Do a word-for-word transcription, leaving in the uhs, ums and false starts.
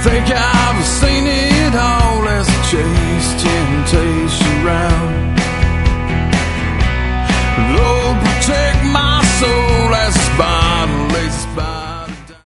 think I've seen it all as I chase temptation round.